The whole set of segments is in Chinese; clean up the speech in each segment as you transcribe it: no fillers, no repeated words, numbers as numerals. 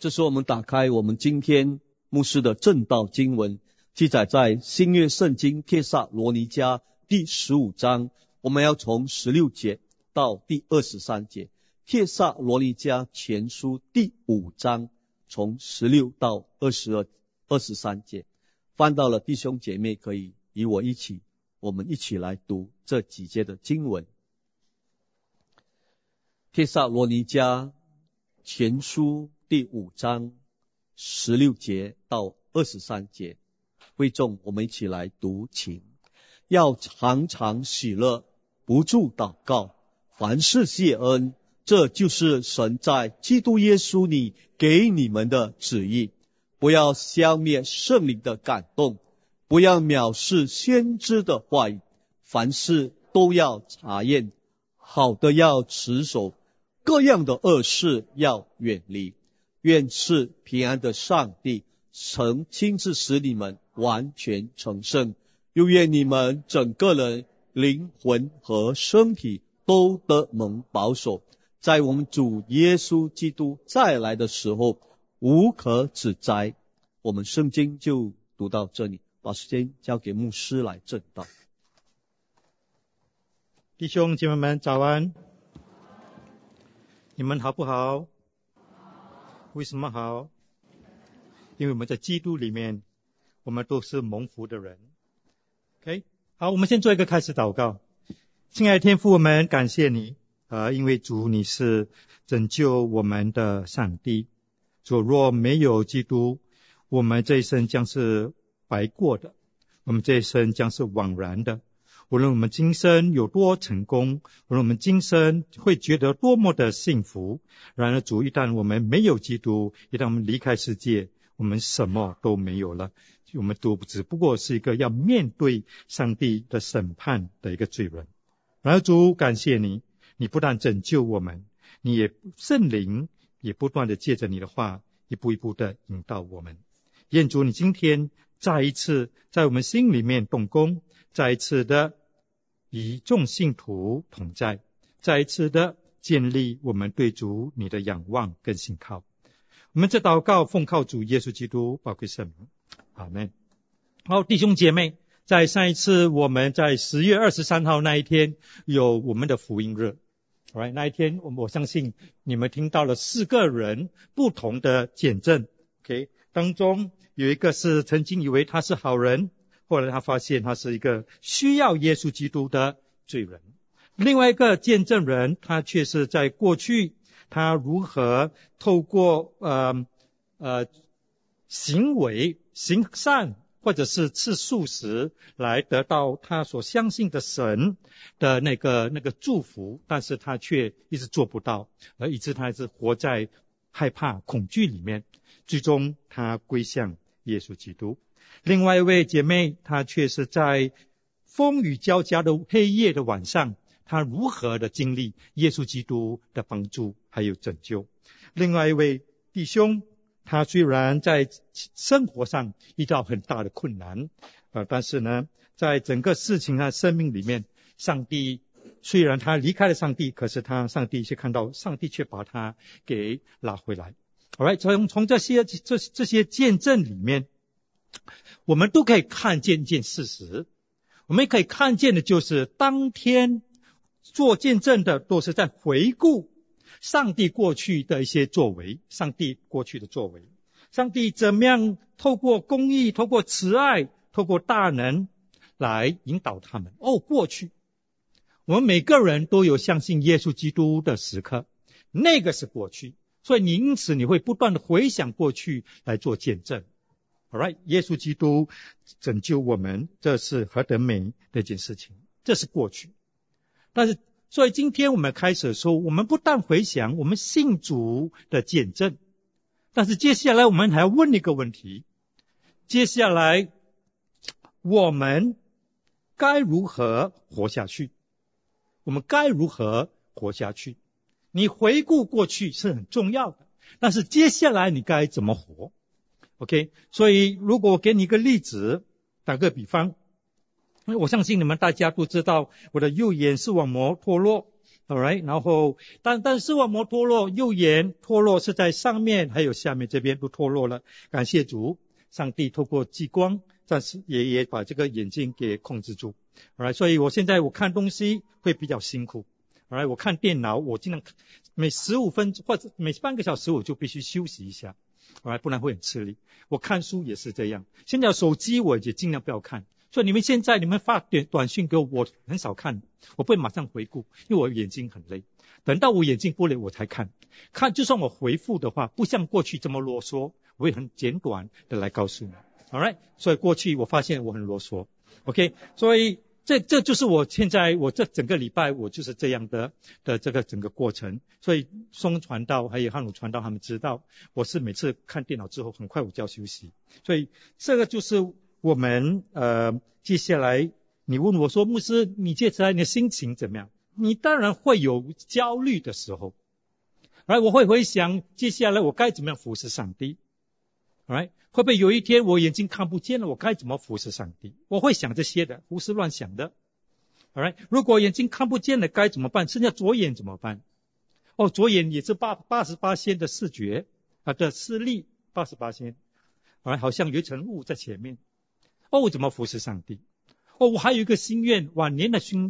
这是我们打开我们今天牧师的正道经文，记载在新约圣经帖撒罗尼迦第15章，我们要从16节到第23节。帖撒罗尼迦前书第5章从16到23节。翻到了弟兄姐妹可以与我们一起来读这几节的经文。帖撒罗尼迦前书第5章16节到23节，会众我们一起来读，请。要常常喜乐，不住祷告，凡事谢恩，这就是神在基督耶稣里给你们的旨意。不要消灭圣灵的感动，不要藐视先知的话语，凡事都要查验，好的要持守，各样的恶事要远离。愿赐平安的上帝曾亲自使你们完全成圣，又愿你们整个人灵魂和身体都得蒙保守，在我们主耶稣基督再来的时候无可指摘。我们圣经就读到这里，把时间交给牧师来正道。 弟兄姐妹们早安，你们好不好？为什么好？因为我们在基督里面，我们都是蒙福的人。OK， 好，我们先做一个开始祷告。亲爱的天父，我们感谢你，因为主你是拯救我们的上帝。主，若没有基督，我们这一生将是白过的，我们这一生将是枉然的。无论我们今生有多成功，无论我们今生会觉得多么的幸福，然而主，一旦我们没有基督，一旦我们离开世界，我们什么都没有了。我们都只不过是一个要面对上帝的审判的一个罪人。然而主，感谢你，你不但拯救我们，你也圣灵也不断的借着你的话一步一步的引导我们。愿主你今天再一次在我们心里面动工，再一次的与众信徒同在，再一次的建立我们对主你的仰望跟信靠。我们这祷告奉靠主耶稣基督宝贵圣名，阿们。好，弟兄姐妹，在上一次我们在10月23号那一天有我们的福音日， Alright， 那一天我相信你们听到了4个人不同的见证。 OK， 当中有一个是曾经以为他是好人，后来他发现他是一个需要耶稣基督的罪人。另外一个见证人，他却是在过去他如何透过行为行善或者是吃素食来得到他所相信的神的那个祝福，但是他却一直做不到，而以致他一直活在害怕恐惧里面，最终他归向耶稣基督。另外一位姐妹，她却是在风雨交加的黑夜的晚上，她如何的经历耶稣基督的帮助还有拯救。另外一位弟兄，他虽然在生活上遇到很大的困难，但是呢，在整个事情和生命里面，上帝虽然他离开了上帝，可是上帝却看到上帝却把他给拉回来。Alright， 从这些见证里面，我们都可以看见一件事实，我们可以看见的就是当天做见证的都是在回顾上帝过去的一些作为，上帝过去的作为，上帝怎么样透过公义，透过慈爱，透过大能来引导他们。过去我们每个人都有相信耶稣基督的时刻，那个是过去，所以因此你会不断的回想过去来做见证。Alright， 耶稣基督拯救我们，这是何等美的一件事情，这是过去。但是所以今天我们开始说，我们不但回想我们信主的见证，但是接下来我们还要问一个问题，接下来我们该如何活下去？我们该如何活下去？你回顾过去是很重要的，但是接下来你该怎么活？ OK， 所以如果我给你一个例子，打个比方，我相信你们大家都知道我的右眼视网膜脱落， ，alright， 然后但视网膜脱落，右眼脱落是在上面还有下面这边都脱落了，感谢主，上帝透过激光，但是也把这个眼睛给控制住，alright， 所以我现在看东西会比较辛苦，alright， 我看电脑我尽量每15分钟或者每半个小时我就必须休息一下，alright， 不然会很吃力。我看书也是这样，现在手机我也尽量不要看。所以你们发短讯给我，我很少看，我不会马上回顾，因为我眼睛很累。等到我眼睛不累我才看，就算我回复的话，不像过去这么啰嗦，我会很简短的来告诉你。Alright， 所以过去我发现我很啰嗦。OK， 所以这就是我现在我这整个礼拜我就是这样的这个整个过程。所以松传道还有汉鲁传道他们知道，我是每次看电脑之后很快我就要休息。所以这个就是我们接下来你问我说，牧师你接下来你的心情怎么样？你当然会有焦虑的时候，我会想接下来我该怎么样服侍上帝，会不会有一天我眼睛看不见了，我该怎么服侍上帝？我会想这些的，胡思乱想的。如果眼睛看不见了该怎么办？剩下左眼怎么办？左眼也是88%的视觉的视力88%，好像有一层雾在前面。我怎么服侍上帝？我还有一个心愿，晚年的心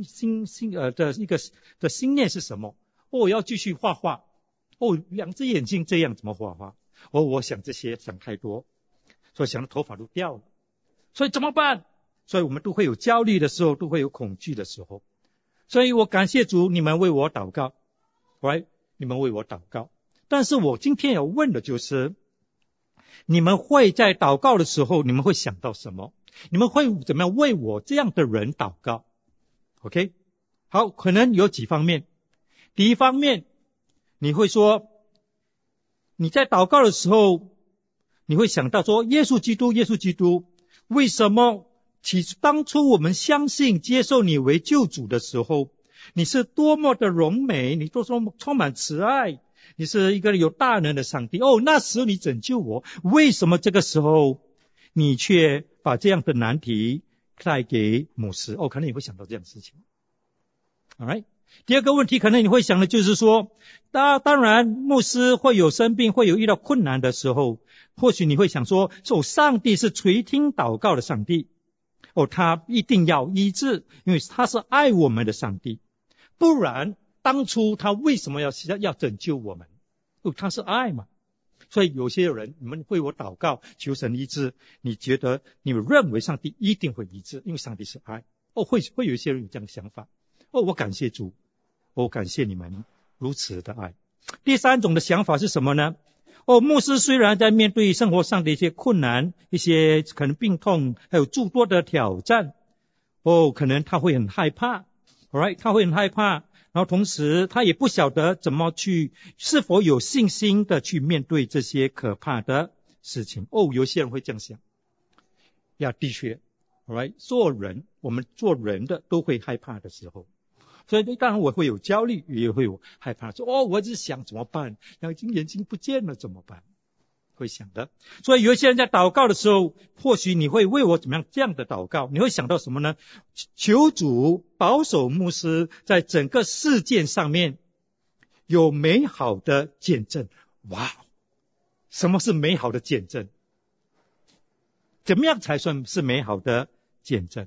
念是什么？我要继续画画。两只眼睛这样怎么画画？我想这些想太多，所以想的头发都掉了。所以怎么办？所以我们都会有焦虑的时候，都会有恐惧的时候。所以我感谢主，你们为我祷告，你们为我祷告。但是我今天要问的就是，你们会在祷告的时候，你们会想到什么？你们会怎么样为我这样的人祷告 ？OK， 好，可能有几方面。第一方面，你会说，你在祷告的时候，你会想到说，耶稣基督，为什么当初我们相信接受你为救主的时候，你是多么的荣美，你多么充满慈爱，你是一个有大能的上帝。那时候你拯救我，为什么这个时候你却把这样的难题带给牧师？可能你会想到这样的事情。Alright， 第二个问题可能你会想的就是说，当然牧师会有生病，会有遇到困难的时候，或许你会想说，上帝是垂听祷告的上帝，他一定要医治，因为他是爱我们的上帝，不然当初他为什么要拯救我们？他是爱嘛。所以有些人你们为我祷告求神医治，你们认为上帝一定会医治，因为上帝是爱。会有一些人有这样的想法。我感谢主，我感谢你们如此的爱。第三种的想法是什么呢？牧师虽然在面对生活上的一些困难，一些可能病痛，还有诸多的挑战，可能他会很害怕，他会很害怕，然后同时他也不晓得怎么是否有信心的去面对这些可怕的事情。有些人会这样想。的确，我们做人的都会害怕的时候。所以当然我会有焦虑，也会有害怕，说我只想怎么办？眼睛不见了怎么办？会想的。所以有一些人在祷告的时候，或许你会为我怎么样这样的祷告？你会想到什么呢？求主保守牧师在整个事件上面有美好的见证。什么是美好的见证？怎么样才算是美好的见证？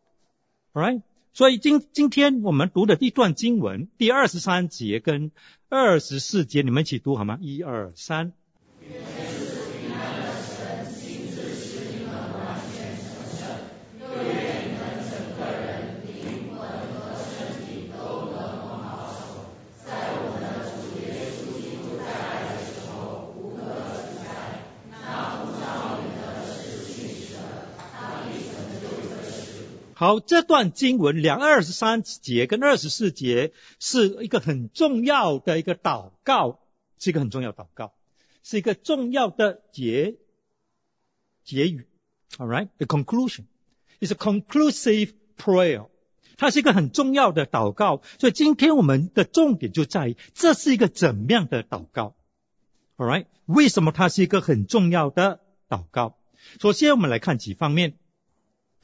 Alright， 所以今天我们读的一段经文，第23节跟24节，你们一起读好吗？1、2、3。好，这段经文23节跟24节是一个很重要的一个祷告，是一个很重要的祷告，是一个重要的结语。Alright, the conclusion is a conclusive prayer。它是一个很重要的祷告，所以今天我们的重点就在于这是一个怎么样的祷告。Alright， 为什么它是一个很重要的祷告？首先我们来看几方面。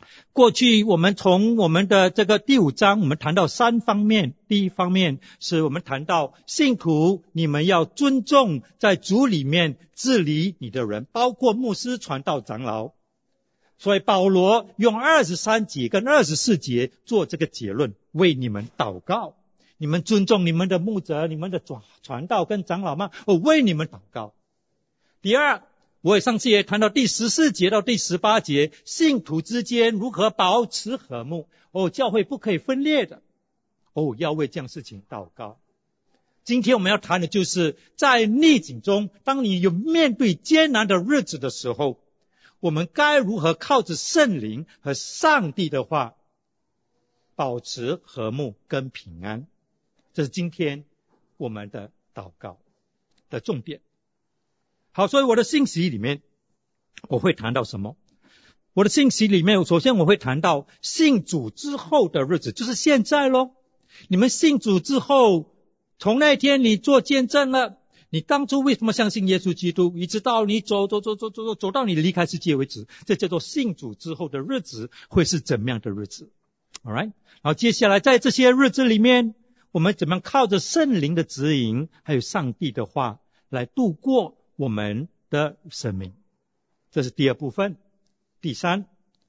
过去我们从我们的这个第5章，我们谈到3方面。第一方面是我们谈到信徒，你们要尊重在主里面治理你的人，包括牧师、传道、长老。所以保罗用23节跟24节做这个结论，为你们祷告。你们尊重你们的牧者、你们的传道跟长老吗？我为你们祷告。第二，我上次也谈到第14节到第18节，信徒之间如何保持和睦。教会不可以分裂的。要为这样事情祷告。今天我们要谈的就是在逆境中，当你有面对艰难的日子的时候，我们该如何靠着圣灵和上帝的话保持和睦跟平安。这是今天我们的祷告的重点。好，所以我的信息里面我会谈到什么？我的信息里面首先我会谈到信主之后的日子，就是现在咯。你们信主之后，从那天你做见证了，你当初为什么相信耶稣基督，一直到你走到你离开世界为止，这叫做信主之后的日子会是怎么样的日子。 Alright， 好，接下来在这些日子里面，我们怎么样靠着圣灵的指引还有上帝的话来度过我们的生命。这是第二部分。第三，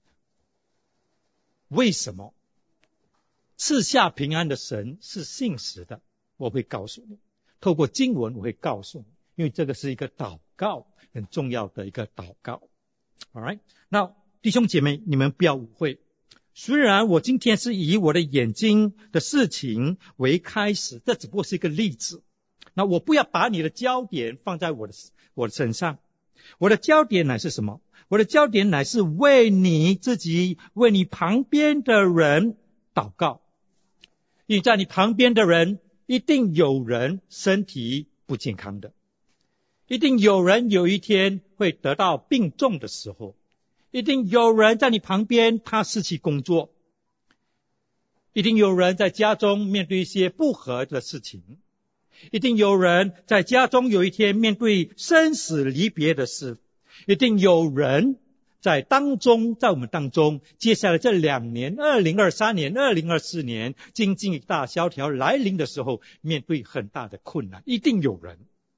为什么赐下平安的神是信实的，我会告诉你。透过经文我会告诉你，因为这个是一个祷告，很重要的一个祷告。 Alright， 那弟兄姐妹，你们不要误会，虽然我今天是以我的眼睛的事情为开始，这只不过是一个例子。那我不要把你的焦点放在我的身上，我的焦点乃是什么？我的焦点乃是为你自己，为你旁边的人祷告。因为在你旁边的人，一定有人身体不健康的，一定有人有一天会得到病重的时候，一定有人在你旁边他失去工作，一定有人在家中面对一些不和的事情，一定有人在家中有一天面对生死离别的事，一定有人在我们当中，接下来这2年2023年2024年经济大萧条来临的时候，面对很大的困难，一定有人。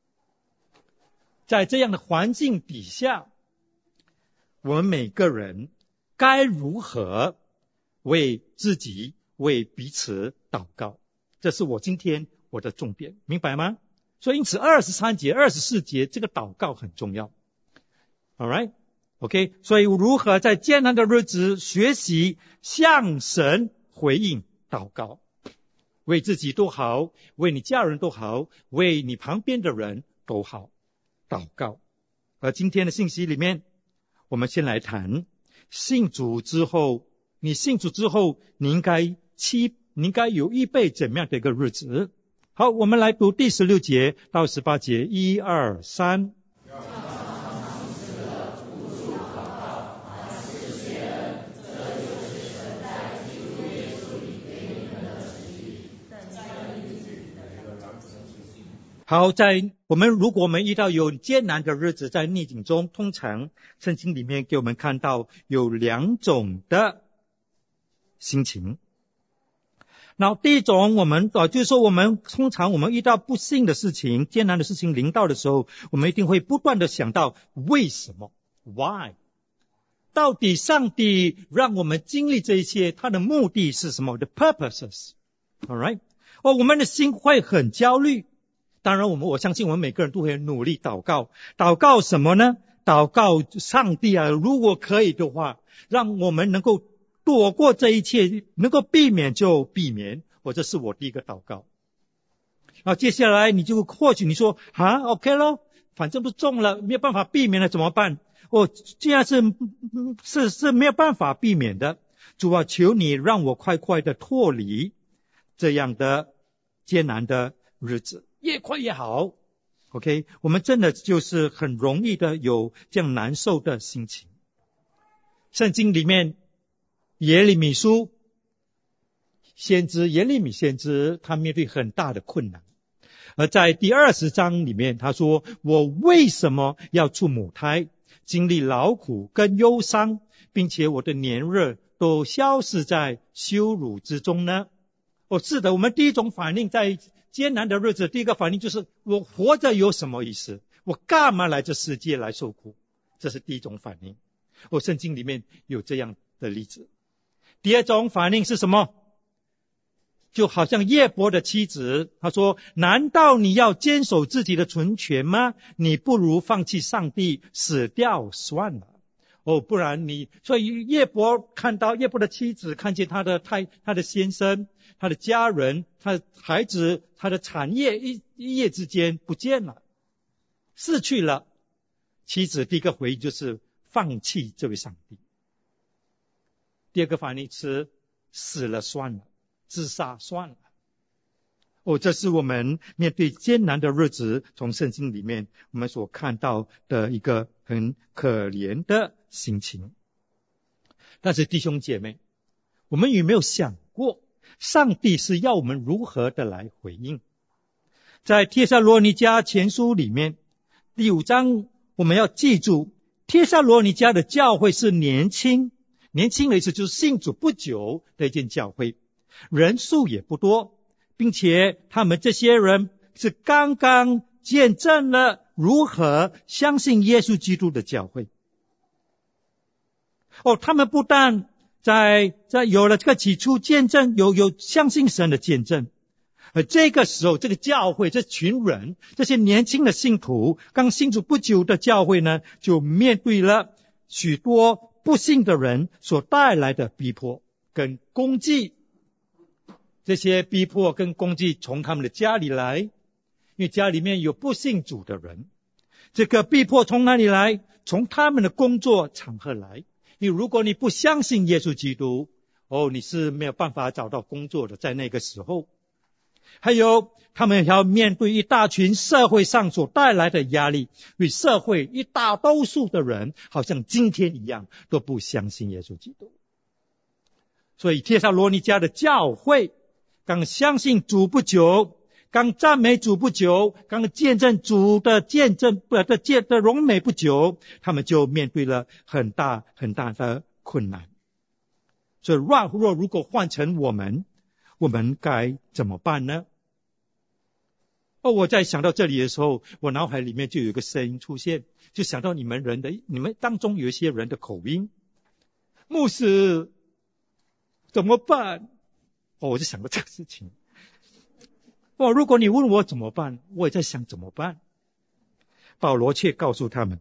在这样的环境底下，我们每个人该如何为自己为彼此祷告，这是我今天我的重点，明白吗？所以因此23节24节这个祷告很重要。 Alright， OK， 所以如何在艰难的日子学习向神回应祷告，为自己都好，为你家人都好，为你旁边的人都好祷告。而今天的信息里面，我们先来谈信主之后，你信主之后你应该有预备怎么样的一个日子。好，我们来读第16节到18节，1、2、3。好，如果我们遇到有艰难的日子，在逆境中，通常圣经里面给我们看到有2种的心情。那第一种，就是说通常我们遇到不幸的事情、艰难的事情临到的时候，我们一定会不断的想到为什么 Why， 到底上帝让我们经历这一切，他的目的是什么？ The purposes。 Alright， 我们的心会很焦虑。当然我相信我们每个人都会努力祷告。祷告什么呢？祷告上帝啊，如果可以的话，让我们能够躲过这一切，能够避免就避免。这是我第一个祷告。然后接下来或许你说OK 咯，反正不中了，没有办法避免了怎么办？既然是没有办法避免的，主啊，求你让我快快的脱离这样的艰难的日子，越快越好。 OK， 我们真的就是很容易的有这样难受的心情。圣经里面耶利米先知他面对很大的困难，而在第20章里面他说，我为什么要出母胎，经历劳苦跟忧伤，并且我的年日都消失在羞辱之中呢？是的，我们第一种反应在艰难的日子，第一个反应就是我活着有什么意思？我干嘛来这世界来受苦？这是第一种反应。圣经里面有这样的例子。第二种反应是什么？就好像约伯的妻子，他说，难道你要坚守自己的存权吗？你不如放弃上帝，死掉算了。不然所以约伯的妻子看见他的先生，他的家人，他的孩子，他的产业一夜之间不见了，失去了。妻子第一个回应就是放弃这位上帝。第二个反应是死了算了，自杀算了。这是我们面对艰难的日子，从圣经里面我们所看到的一个很可怜的心情。但是弟兄姐妹，我们有没有想过，上帝是要我们如何的来回应？在帖撒罗尼迦前书里面第5章，我们要记住，帖撒罗尼迦的教会是年轻的意思就是信主不久的一间教会，人数也不多，并且他们这些人是刚刚见证了如何相信耶稣基督的教会。他们不但在有了这个起初见证，有相信神的见证，而这个时候这个教会这群人，这些年轻的信徒，刚信主不久的教会呢，就面对了许多不信的人所带来的逼迫跟攻击。这些逼迫跟攻击从他们的家里来，因为家里面有不信主的人。这个逼迫从哪里来？从他们的工作场合来。如果你不相信耶稣基督，你是没有办法找到工作的，在那个时候。还有他们要面对一大群社会上所带来的压力，因为社会一大多数的人好像今天一样都不相信耶稣基督。所以帖撒罗尼迦的教会刚相信主不久，刚赞美主不久，刚见证主的荣美不久，他们就面对了很大很大的困难。所以如果换成我们该怎么办呢？我在想到这里的时候，我脑海里面就有一个声音出现，就想到你们当中有一些人的口音，牧师怎么办？我就想到这个事情。如果你问我怎么办，我也在想怎么办。保罗却告诉他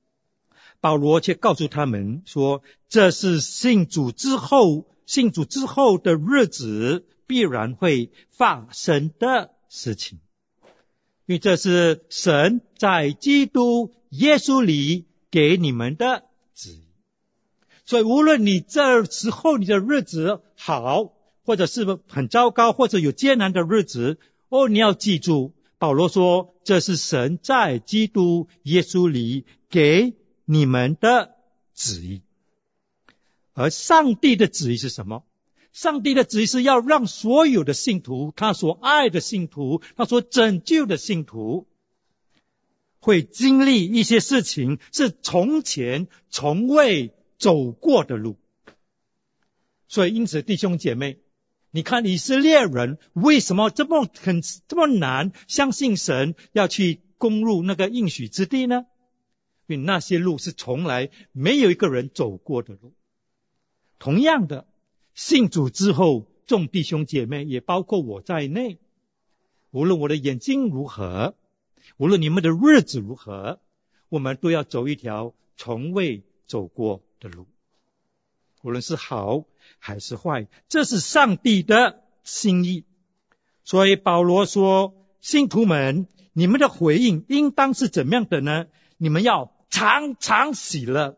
们说，这是信主之后的日子必然会发生的事情，因为这是神在基督耶稣里给你们的旨意。所以无论你这时候你的日子好，或者是很糟糕，或者有艰难的日子，你要记住，保罗说这是神在基督耶稣里给你们的旨意。而上帝的旨意是什么？上帝的旨意是要让所有的信徒，他所爱的信徒，他所拯救的信徒，会经历一些事情是从前从未走过的路。所以因此弟兄姐妹，你看以色列人为什么这么难相信神要去攻入那个应许之地呢？因为那些路是从来没有一个人走过的路。同样的，信主之后，众弟兄姐妹也包括我在内，无论我的眼睛如何，无论你们的日子如何，我们都要走一条从未走过的路，无论是好还是坏，这是上帝的心意。所以保罗说，信徒们，你们的回应应当是怎么样的呢？你们要常常喜乐，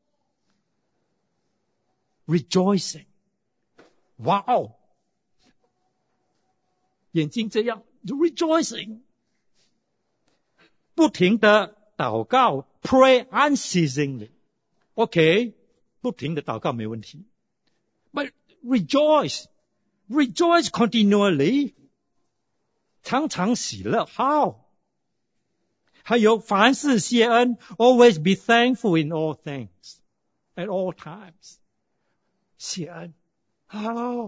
rejoicing。 哇哦，眼睛这样 rejoicing， 不停的祷告 pray unceasingly。 OK， 不停的祷告没问题， but rejoice continually， 常常喜乐 how？ 还有凡事谢恩 always be thankful in all things at all times。 谢恩。好，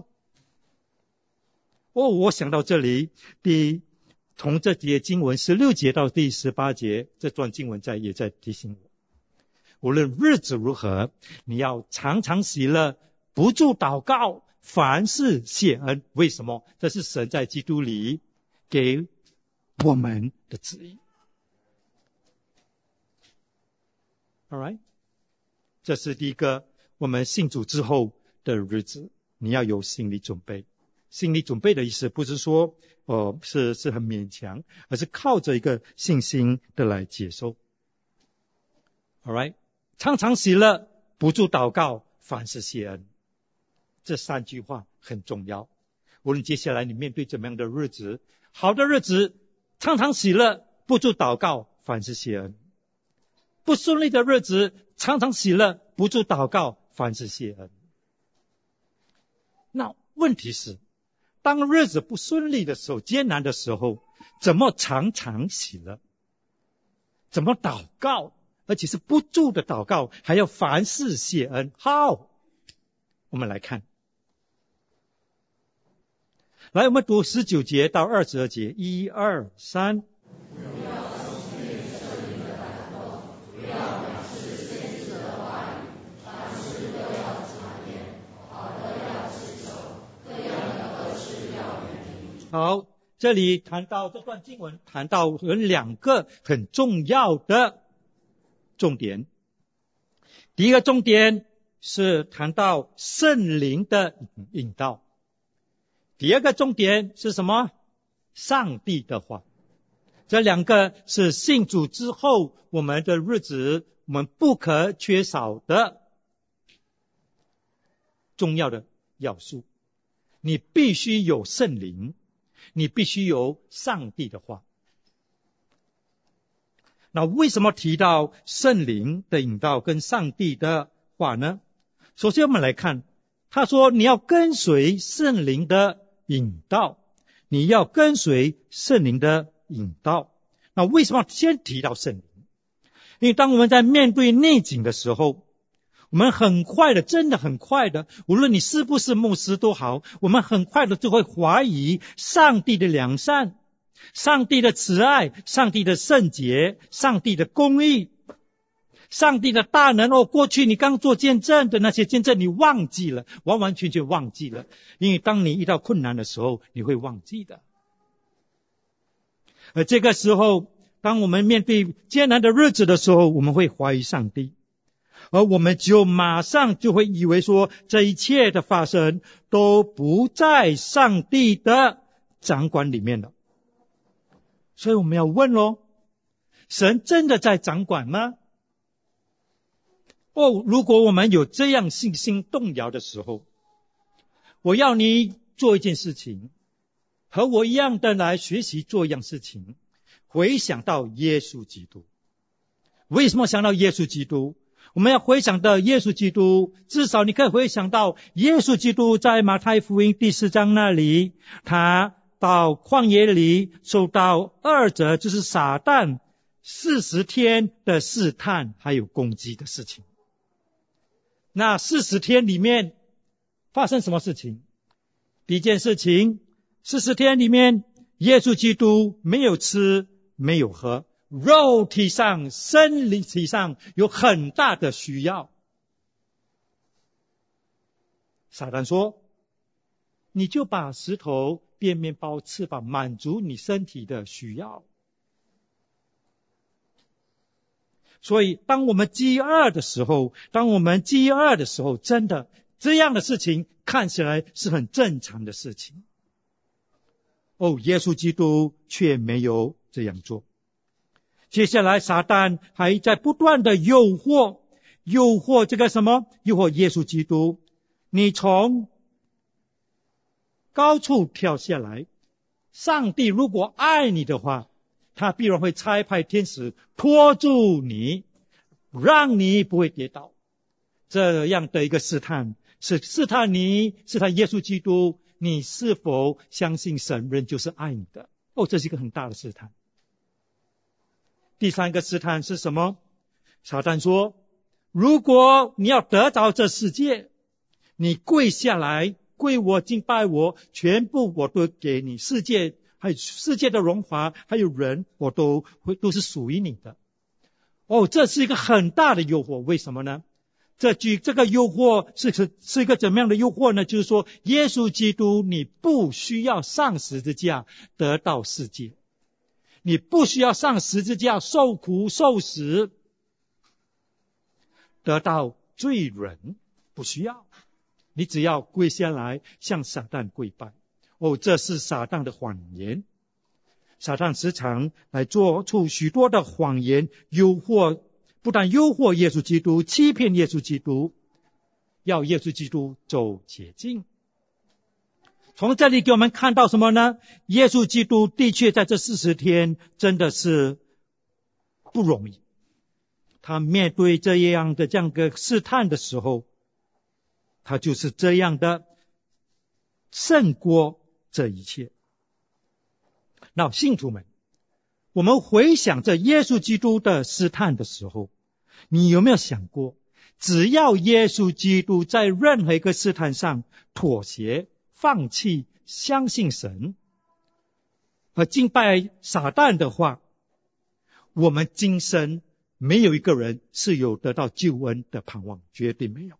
我想到这里，从这节经文16节到第18节，这段经文也在提醒我，无论日子如何，你要常常喜乐，不住祷告，凡事谢恩。为什么？这是神在基督里给我们的旨意。Alright， 这是第一个，我们信主之后的日子，你要有心理准备。心理准备的意思不是说是很勉强，而是靠着一个信心的来接受。Alright， 常常喜乐，不住祷告，凡事谢恩。这3句话很重要。无论接下来你面对怎么样的日子，好的日子，常常喜乐，不住祷告，凡事谢恩。不顺利的日子，常常喜乐，不住祷告，凡事谢恩。那问题是，当日子不顺利的时候，艰难的时候，怎么常常喜乐？怎么祷告？而且是不住的祷告，还要凡事谢恩。好，我们来看。来，我们读19节到22节，1、2、3。好，这里谈到这段经文，谈到有2个很重要的重点。第一个重点是谈到圣灵的引导，第二个重点是什么？上帝的话。这2个是信主之后我们的日子我们不可缺少的重要的要素。你必须有圣灵，你必须有上帝的话。那为什么提到圣灵的引导跟上帝的话呢？首先我们来看，他说你要跟随圣灵的引导，你要跟随圣灵的引导。那为什么先提到圣灵？因为当我们在面对逆境的时候，我们很快的，真的很快的，无论你是不是牧师都好，我们很快的就会怀疑上帝的良善，上帝的慈爱，上帝的圣洁，上帝的公义，上帝的大能。过去你刚做见证的那些见证你忘记了，完完全全忘记了。因为当你遇到困难的时候，你会忘记的。而这个时候，当我们面对艰难的日子的时候，我们会怀疑上帝，而我们就马上就会以为说，这一切的发生都不在上帝的掌管里面了。所以我们要问咯，神真的在掌管吗？如果我们有这样信心动摇的时候，我要你做一件事情，和我一样的来学习做一样事情，回想到耶稣基督。为什么想到耶稣基督？我们要回想到耶稣基督，至少你可以回想到耶稣基督在马太福音第4章那里，他到旷野里受到2者，就是撒旦40天的试探还有攻击的事情。那40天里面发生什么事情？第一件事情，40天里面耶稣基督没有吃没有喝，肉体上生理体上有很大的需要。撒旦说，你就把石头变面包吃吧，满足你身体的需要。所以当我们饥饿的时候，真的这样的事情看起来是很正常的事情。耶稣基督却没有这样做。接下来撒旦还在不断的诱惑这个什么？诱惑耶稣基督，你从高处跳下来，上帝如果爱你的话，他必然会差派天使拖住你，让你不会跌倒。这样的一个试探，是试探耶稣基督，你是否相信神人就是爱你的。这是一个很大的试探。第3个试探是什么？撒旦说，如果你要得着这世界， 你跪下来，跪我敬拜我，全部我都给你，世界还有世界的荣华，还有人，我都是属于你的。这是一个很大的诱惑，为什么呢？这个诱惑是一个怎么样的诱惑呢？就是说，耶稣基督你不需要上十字架得到世界，你不需要上十字架受苦受死得到罪人，不需要，你只要跪下来向撒旦跪拜。这是撒旦的谎言。撒旦时常来做出许多的谎言，不但诱惑耶稣基督，欺骗耶稣基督，要耶稣基督走捷径。从这里给我们看到什么呢？耶稣基督的确在这40天真的是不容易，他面对这样的试探的时候，他就是这样的胜过这一切。那信徒们，我们回想着耶稣基督的试探的时候，你有没有想过，只要耶稣基督在任何一个试探上妥协、放弃、相信神和敬拜撒旦的话，我们今生没有一个人是有得到救恩的盼望，绝对没有。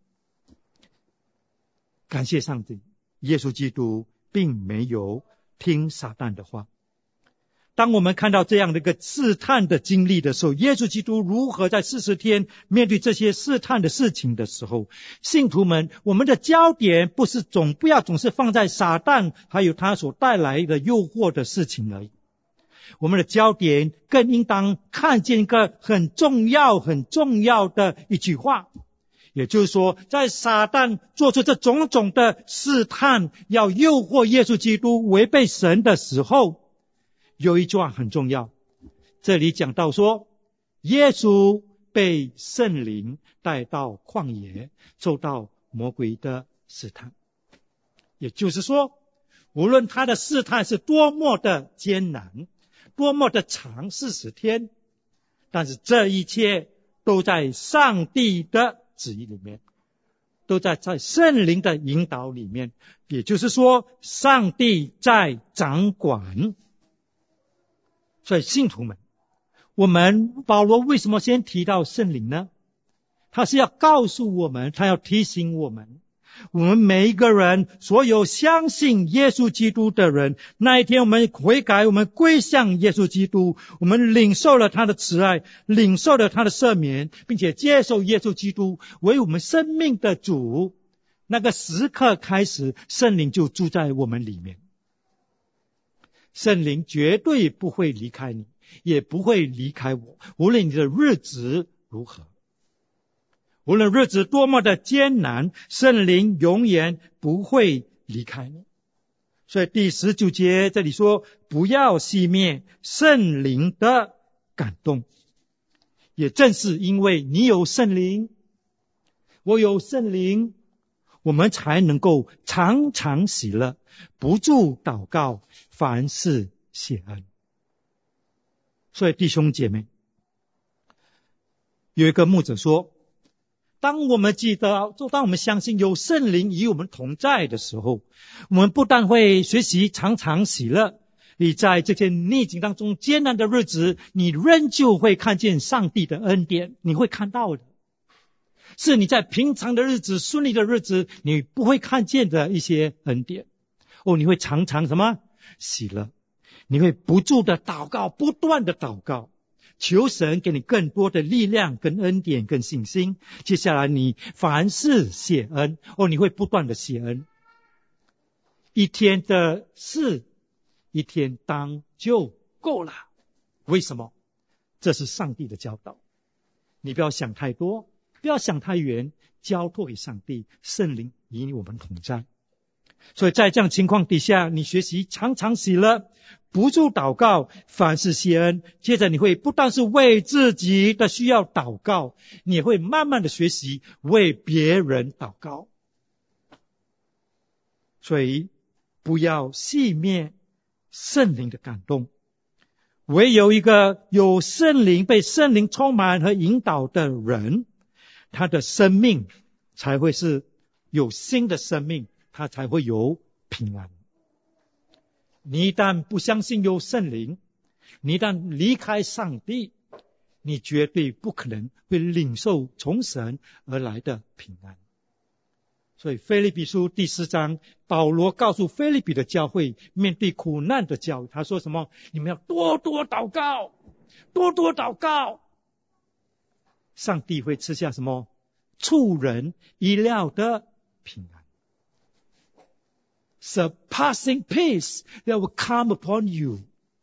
感谢上帝，耶稣基督并没有听撒旦的话。当我们看到这样的一个试探的经历的时候，耶稣基督如何在40天面对这些试探的事情的时候，信徒们，我们的焦点不要总是放在撒旦还有他所带来的诱惑的事情而已，我们的焦点更应当看见一个很重要的一句话，也就是说，在撒旦做出这种种的试探，要诱惑耶稣基督违背神的时候，有一句话很重要。这里讲到说，耶稣被圣灵带到旷野，受到魔鬼的试探。也就是说，无论他的试探是多么的艰难，多么的长，40天，但是这一切都在上帝的旨意里面，都在圣灵的引导里面。也就是说，上帝在掌管。所以信徒们，保罗为什么先提到圣灵呢？他是要告诉我们，他要提醒我们每一个人，所有相信耶稣基督的人，那一天我们悔改，我们归向耶稣基督，我们领受了他的慈爱，领受了他的赦免，并且接受耶稣基督为我们生命的主，那个时刻开始，圣灵就住在我们里面。圣灵绝对不会离开你，也不会离开我，无论你的日子如何，无论日子多么的艰难，圣灵永远不会离开你。所以第19节这里说，不要熄灭圣灵的感动。也正是因为你有圣灵，我有圣灵，我们才能够常常喜乐，不住祷告，凡事谢恩。所以弟兄姐妹，有一个牧者说，当我们相信有圣灵与我们同在的时候，我们不但会学习常常喜乐，你在这些逆境当中艰难的日子，你仍旧会看见上帝的恩典，你会看到的是你在平常的日子、顺利的日子你不会看见的一些恩典。你会常常什么？喜乐。你会不住的祷告，不断的祷告，求神给你更多的力量、跟恩典、跟信心。接下来你凡事谢恩，你会不断的谢恩。一天的事，一天当就够了。为什么？这是上帝的教导。你不要想太多，不要想太远，交托给上帝，圣灵与我们同在。所以在这样情况底下，你学习常常喜乐，不住祷告，凡事谢恩。接着你会不但是为自己的需要祷告，你也会慢慢的学习为别人祷告。所以不要熄灭圣灵的感动。唯有一个有圣灵、被圣灵充满和引导的人，他的生命才会是有新的生命，他才会有平安。你一旦不相信有圣灵，你一旦离开上帝，你绝对不可能会领受从神而来的平安。所以腓立比书第4章，保罗告诉腓立比的教会，面对苦难的教育，他说什么？你们要多多祷告，多多祷告，上帝会赐下什么？出人意料的平安。Surpassing peace that will come upon you。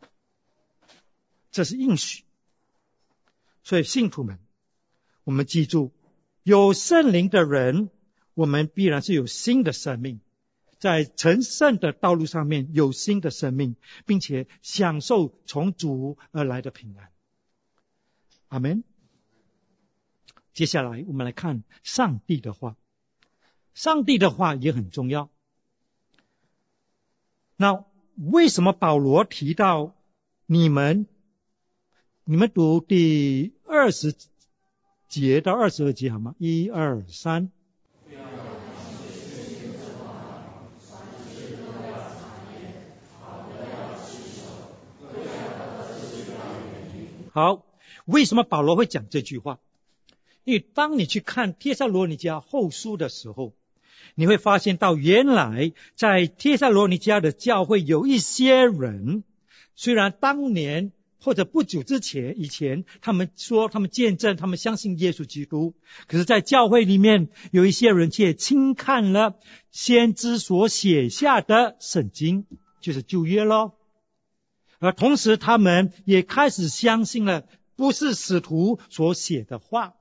这是应许。所以信徒们，我们记住，有圣灵的人，我们必然是有新的生命，在成圣的道路上面有新的生命，并且享受从主而来的平安。阿们。接下来我们来看上帝的话。上帝的话也很重要。那为什么保罗提到你们读第20节到22节好吗？1、2、3。好，为什么保罗会讲这句话？因为当你去看帖撒罗尼迦后书的时候，你会发现到原来在帖撒罗尼迦的教会有一些人，虽然当年或者不久以前他们说他们见证他们相信耶稣基督，可是在教会里面有一些人却轻看了先知所写下的圣经，就是旧约咯。而同时他们也开始相信了不是使徒所写的话，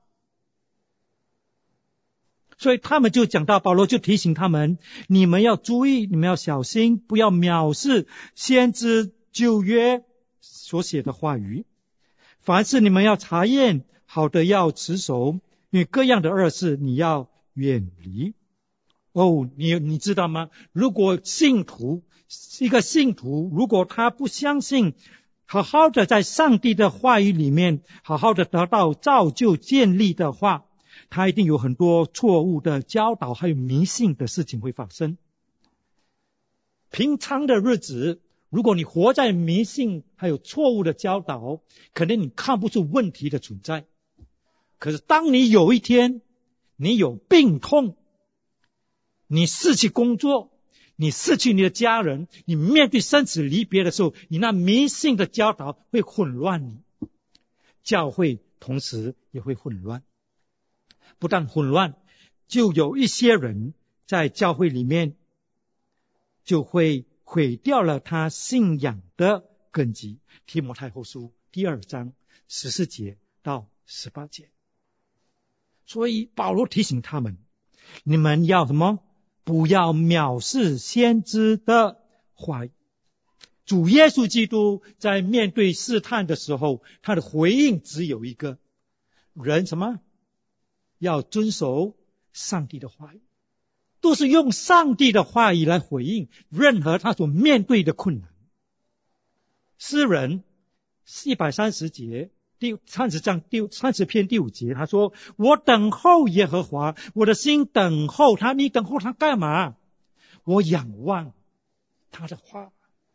所以他们就讲到，保罗就提醒他们，你们要注意，你们要小心，不要藐视先知旧约所写的话语，凡事你们要查验，好的要持守，因为各样的恶事你要远离。你知道吗？如果一个信徒如果他不相信，好好的在上帝的话语里面好好的得到造就建立的话，他一定有很多错误的教导还有迷信的事情会发生。平常的日子，如果你活在迷信还有错误的教导，可能你看不出问题的存在。可是当你有一天你有病痛，你失去工作，你失去你的家人，你面对生死离别的时候，你那迷信的教导会混乱你，教会同时也会混乱。不但混乱，就有一些人在教会里面就会毁掉了他信仰的根基。提摩太后书第2章14节到18节。所以保罗提醒他们，你们要什么？不要藐视先知的话语。主耶稣基督在面对试探的时候，他的回应只有一个，人什么？要遵守上帝的话语，都是用上帝的话语来回应任何他所面对的困难。诗人130节30篇第5节，他说，我等候耶和华，我的心等候他。你等候他干嘛？我仰望他的话。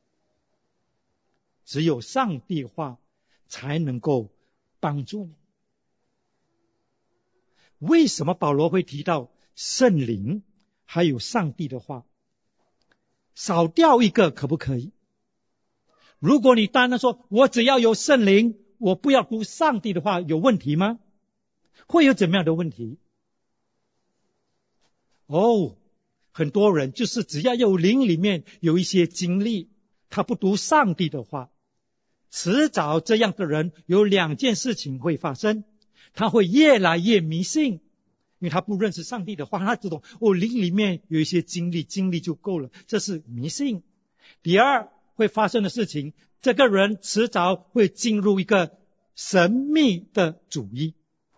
只有上帝话才能够帮助你。为什么保罗会提到圣灵还有上帝的话？少掉一个可不可以？如果你单单说我只要有圣灵，我不要读上帝的话，有问题吗？会有怎么样的问题？很多人就是只要有灵里面有一些经历，他不读上帝的话，迟早这样的人有2件事情会发生。他会越来越迷信，因为他不认识上帝的话，他只懂灵里面有一些经历就够了，这是迷信。第二会发生的事情，这个人迟早会进入一个神秘的主义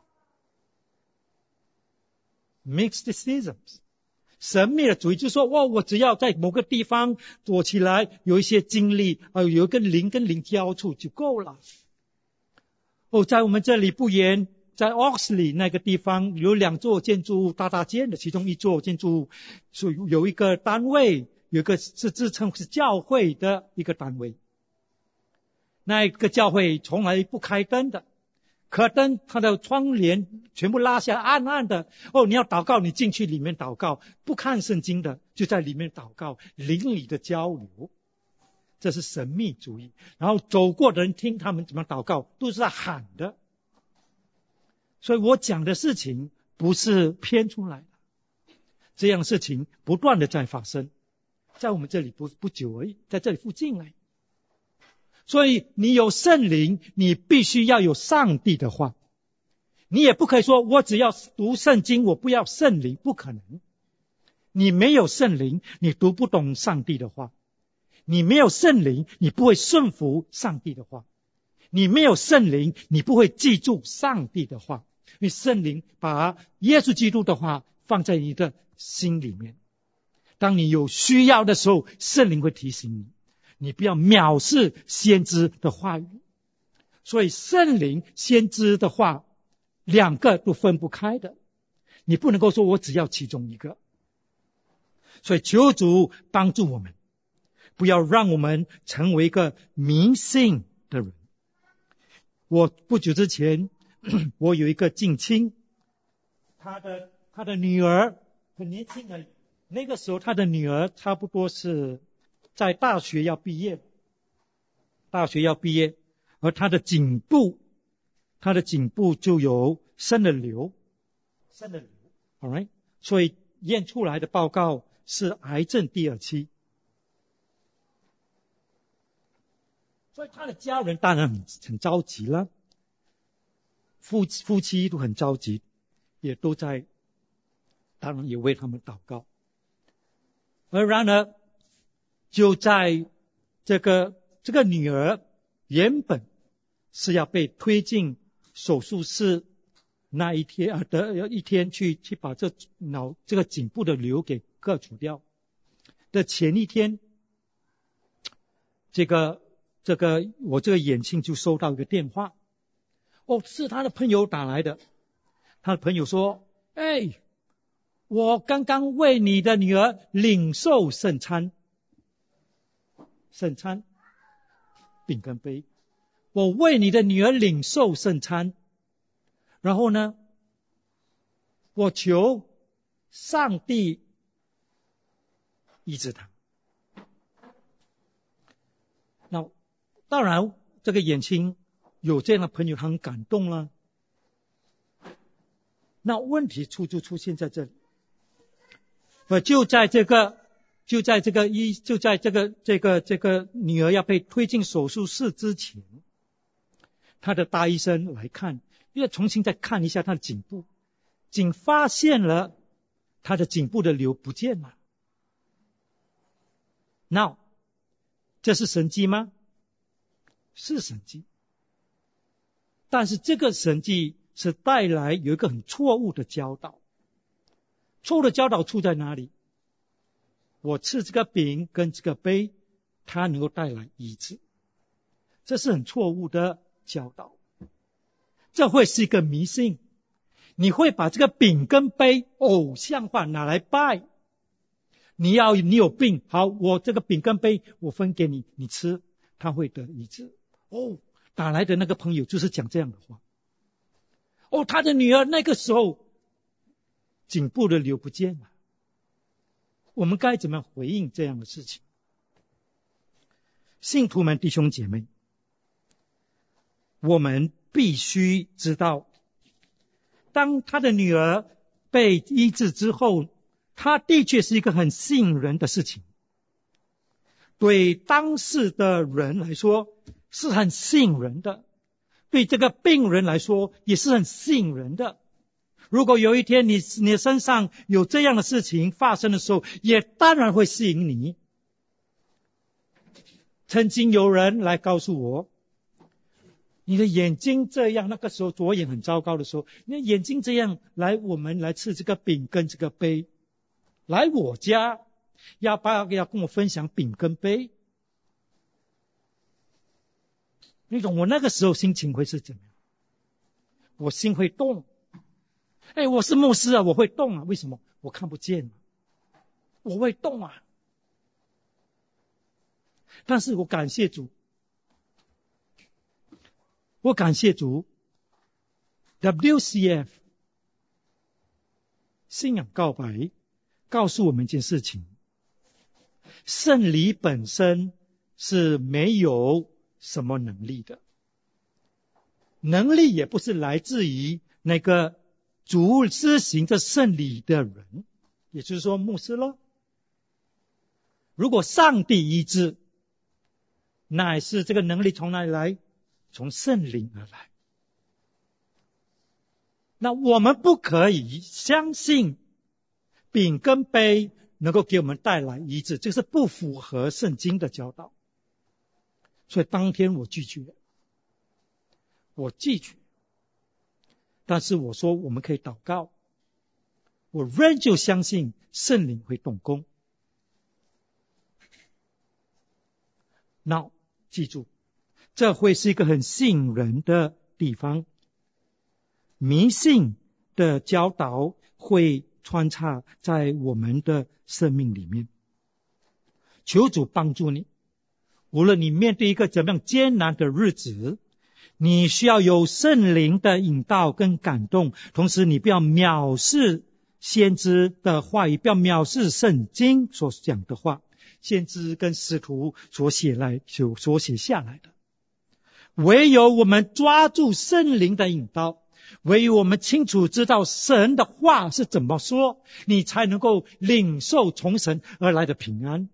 mysticism。 神秘的主义就是说，我只要在某个地方躲起来，有一些经历，有一个灵跟灵交触就够了。在我们这里不远在 Oxley 那个地方有2座建筑物，大间的，其中一座建筑物是有一个单位，有一个是自称是教会的一个单位。那个教会从来不开灯的，可灯它的窗帘全部拉下来，暗暗的。你要祷告，你进去里面祷告，不看圣经的就在里面祷告，邻里的交流，这是神秘主义。然后走过的人听他们怎么祷告，都是在喊的。所以我讲的事情不是偏出来的，这样的事情不断的在发生，在我们这里不久而已，在这里附近而已。所以你有圣灵，你必须要有上帝的话。你也不可以说我只要读圣经，我不要圣灵，不可能。你没有圣灵，你读不懂上帝的话。你没有圣灵，你不会顺服上帝的话。你没有圣灵，你不会记住上帝的话。因为圣灵把耶稣基督的话放在你的心里面，当你有需要的时候，圣灵会提醒你，你不要藐视先知的话语。所以圣灵先知的话2个都分不开的，你不能够说我只要其中一个。所以求主帮助我们，不要让我们成为一个迷信的人。我不久之前我有一个近亲，他的女儿很年轻的，那个时候他的女儿差不多是在大学要毕业，而他的颈部就有生了瘤，alright， 所以验出来的报告是癌症第2期。所以他的家人当然很着急了，夫妻都很着急，也都在，当然也为他们祷告。而然而，就在这个女儿原本是要被推进手术室那一天一天去把这个颈部的瘤给割除掉的前一天，我这个眼睛就收到一个电话，是他的朋友打来的。他的朋友说，我刚刚为你的女儿领受圣餐，饼跟杯，我为你的女儿领受圣餐，然后呢，我求上帝医治他。那当然这个眼睛有这样的朋友，他很感动了。那问题就出现在这里，就在这个女儿要被推进手术室之前，他的大医生来看，又重新再看一下他的颈部，仅发现了他的颈部的瘤不见了。Now， 这是神迹吗？是神迹，但是这个神迹是带来有一个很错误的教导。错误的教导出在哪里？我吃这个饼跟这个杯，它能够带来医治，这是很错误的教导。这会是一个迷信，你会把这个饼跟杯偶像化，拿来拜。你有病，好，我这个饼跟杯我分给你，你吃，他会得医治。打来的那个朋友就是讲这样的话。他的女儿那个时候颈部的瘤不见了，我们该怎么回应这样的事情？信徒们，弟兄姐妹，我们必须知道，当他的女儿被医治之后，他的确是一个很吸引人的事情，对当事的人来说是很吸引人的，对这个病人来说也是很吸引人的。如果有一天你身上有这样的事情发生的时候，也当然会吸引你。曾经有人来告诉我，你的眼睛这样，那个时候左眼很糟糕的时候，你的眼睛这样，我们来吃这个饼跟这个杯，来我家要跟我分享饼跟杯。那种我那个时候心情会是怎么样？ 我心会动。我是牧师啊，我会动啊，为什么？我看不见，我会动啊。但是我感谢主，WCF 信仰告白告诉我们一件事情：圣灵本身是没有什么能力的，能力也不是来自于那个主施行这圣礼的人，也就是说牧师咯。如果上帝医治，乃是这个能力从哪里来？从圣灵而来。那我们不可以相信饼跟杯能够给我们带来医治，这是不符合圣经的教导。所以当天我拒绝，但是我说我们可以祷告，我仍旧相信圣灵会动工。那记住，这会是一个很吸引人的地方。迷信的教导会穿插在我们的生命里面。求主帮助你，无论你面对一个怎么样艰难的日子，你需要有圣灵的引导跟感动，同时你不要藐视先知的话语，不要藐视圣经所讲的话，先知跟使徒所写下来的。唯有我们抓住圣灵的引导，唯有我们清楚知道神的话是怎么说，你才能够领受从神而来的平安。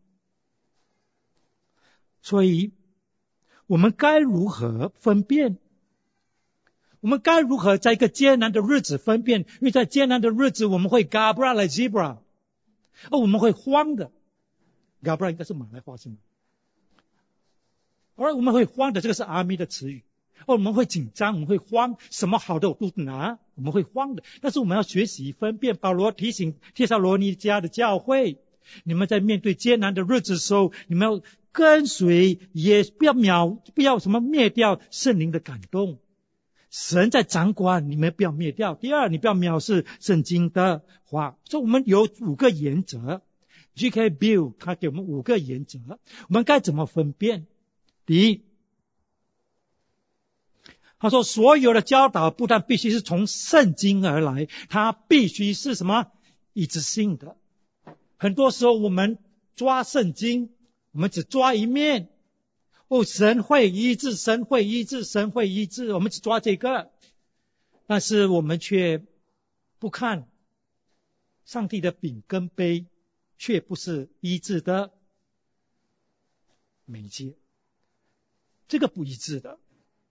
所以我们该如何分辨？我们该如何在一个艰难的日子分辨？因为在艰难的日子我们会 Gabra 来 Zebra， 我们会慌的。Gabra 应该是马来话是吗？而我们会慌的，这个是阿咪的词语。我们会紧张，我们会慌，什么好的我都拿，我们会慌的。但是我们要学习分辨。保罗提醒帖撒罗尼迦的教会，你们在面对艰难的日子的时候，你们要跟随，也不要灭掉圣灵的感动。神在掌管，你们不要灭掉。第二，你不要藐视圣经的话。所以我们有5个原则。G.K. Bill 他给我们5个原则，我们该怎么分辨？第一，他说所有的教导不但必须是从圣经而来，它必须是什么？一致性的。很多时候我们抓圣经，我们只抓一面。神会医治，神会医治，神会医治，我们只抓这个。但是我们却不看上帝的饼跟杯，却不是医治的媒介。这个不一致的。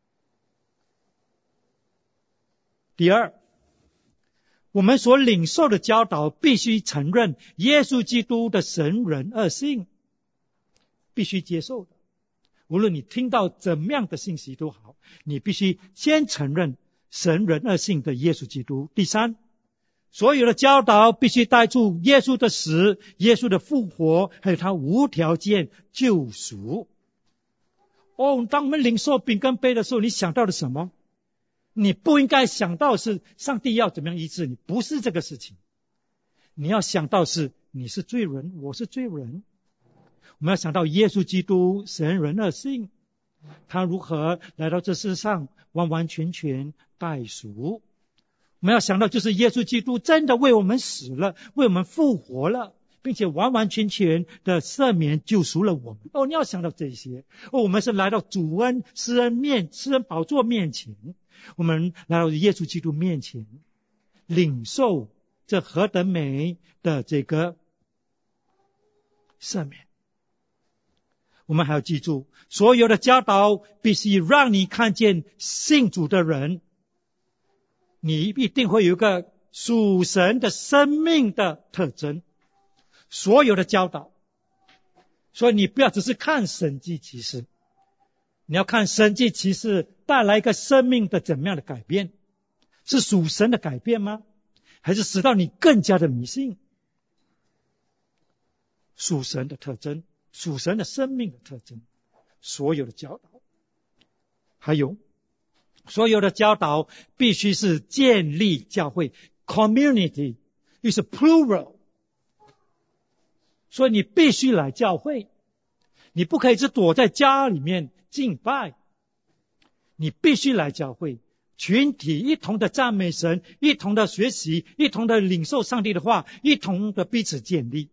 第二，我们所领受的教导必须承认耶稣基督的神人二性，必须接受的。无论你听到怎么样的信息都好，你必须先承认神人二性的耶稣基督。第三，所有的教导必须带出耶稣的死、耶稣的复活，还有他无条件救赎。当我们领受饼跟杯的时候，你想到了什么？你不应该想到是上帝要怎么样医治你，不是这个事情。你要想到是你是罪人，我是罪人。我们要想到耶稣基督神人二性，他如何来到这世上完完全全代赎。我们要想到就是耶稣基督真的为我们死了，为我们复活了，并且完完全全的赦免救赎了我们。你要想到这些。我们是来到主恩施恩宝座面前，我们来到耶稣基督面前，领受这何等美的这个赦免。我们还要记住，所有的教导必须让你看见信主的人，你一定会有一个属神的生命的特征。所有的教导，所以你不要只是看神迹奇事，你要看神迹奇事带来一个生命的怎么样的改变，是属神的改变吗？还是使到你更加的迷信？属神的特征，属神的生命的特征，所有的教导。还有所有的教导必须是建立教会 community is plural， 所以你必须来教会，你不可以只躲在家里面敬拜，你必须来教会，群体一同的赞美神，一同的学习，一同的领受上帝的话，一同的彼此建立。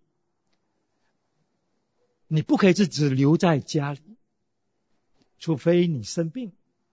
你不可以只留在家里，除非你生病，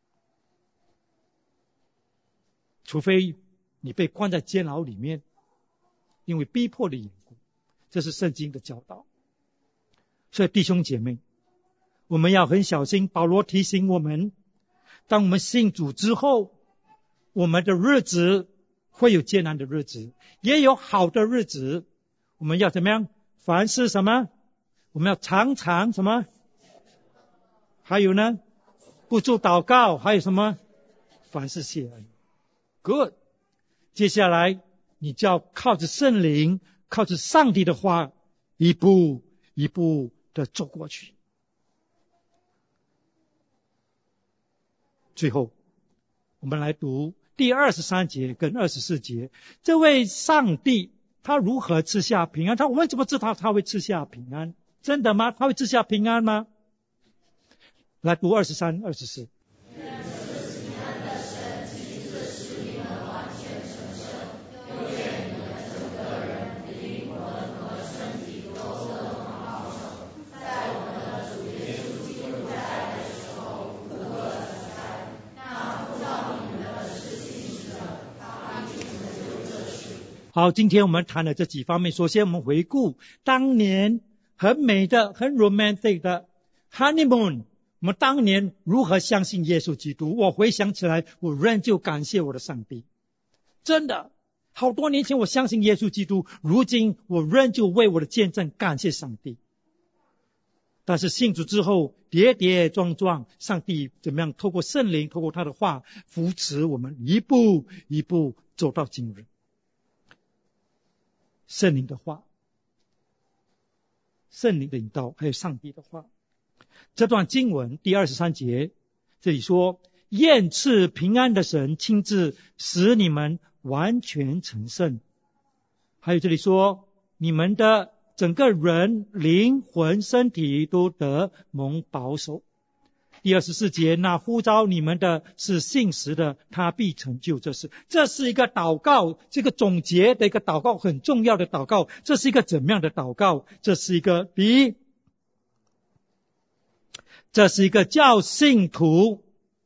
除非你被关在监牢里面，因为逼迫的缘故。这是圣经的教导。所以弟兄姐妹，我们要很小心。保罗提醒我们，当我们信主之后，我们的日子会有艰难的日子，也有好的日子。我们要怎么样？凡事什么？我们要常常什么？还有呢？不住祷告，还有什么？凡事谢恩。Good。接下来你就要靠着圣灵，靠着上帝的话，一步一步的走过去。最后，我们来读第23节跟24节。这位上帝他如何赐下平安？我们怎么知道他会赐下平安？真的吗？他会赐下平安吗？来读23、24。好，今天我们谈了这几方面。首先我们回顾当年很美的很 romantic 的 honeymoon， 我们当年如何相信耶稣基督。我回想起来，我仍旧感谢我的上帝。真的，好多年前我相信耶稣基督，如今我仍旧为我的见证感谢上帝。但是信主之后跌跌撞撞，上帝怎么样透过圣灵，透过他的话扶持我们一步一步走到今日。圣灵的话，圣灵的引导，还有上帝的话。这段经文第23节，这里说，愿赐平安的神亲自使你们完全成圣。还有这里说，你们的整个人、灵魂、身体都得蒙保守。第24节，那呼召你们的是信实的，他必成就这事。这是一个祷告，这个总结的一个祷告，很重要的祷告。这是一个怎么样的祷告？这是一个叫信徒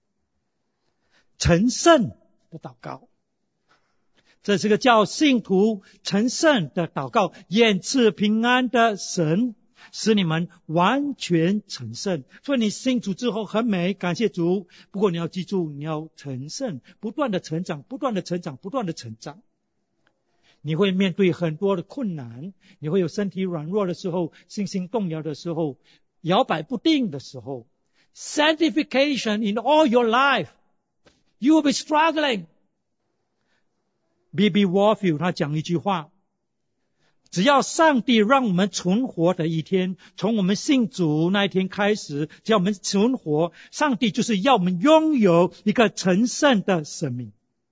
成圣的祷告。这是个叫信徒成圣的祷告。愿赐平安的神使你们完全成圣。所以你信主之后很美，感谢主。不过你要记住，你要成圣，不断的成长，不断的成长，不断的成长。你会面对很多的困难，你会有身体软弱的时候，信心动摇的时候，摇摆不定的时候。Sanctification in all your life, you will be struggling. B.B. Warfield 他讲一句话，只要上帝让我们存活的一天，从我们信主那一天开始，只要我们存活，上帝就是要我们拥有一个成圣的生命。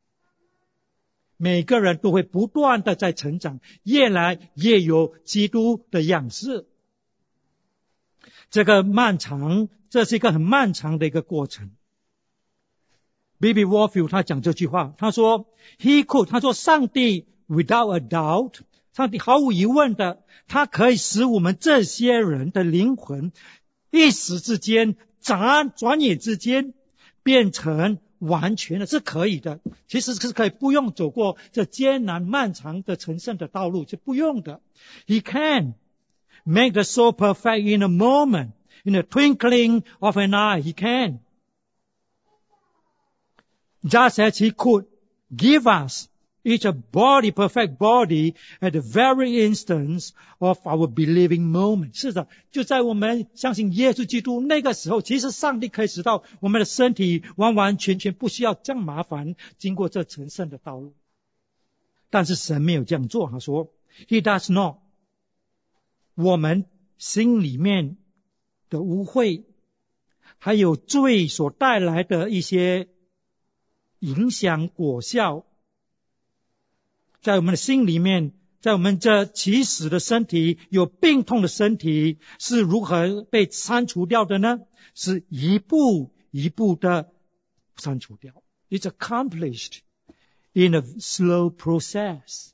每个人都会不断的在成长，越来越有基督的样式。这是一个很漫长的一个过程。B.B. Warfield 他讲这句话，他说他说上帝 without a doubt， 上帝毫无疑问的，他可以使我们这些人的灵魂一时之间转眼之间变成完全的，是可以的。其实是可以不用走过这艰难漫长的成圣的道路，是不用的。He can make the soul perfect in a moment, in a twinkling of an eye. He can. Just as he could give us each a perfect body at the very instance of our believing moment. 是的，就在我们相信耶稣基督那个时候，其实上帝可以使到我们的身体完完全全不需要这样麻烦经过这成圣的道路。但是神没有这样做，他说 He does not. 我们心里面的污秽还有罪所带来的一些影响果效，在我们的心里面，在我们这起死的身体，有病痛的身体，是如何被删除掉的呢？是一步一步的删除掉。It's accomplished in a slow process.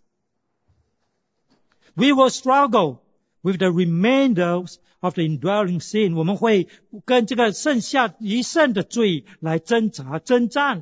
We will struggle with the remainders of the indwelling sin. 我们会跟这个剩下一剩的罪来挣扎征战。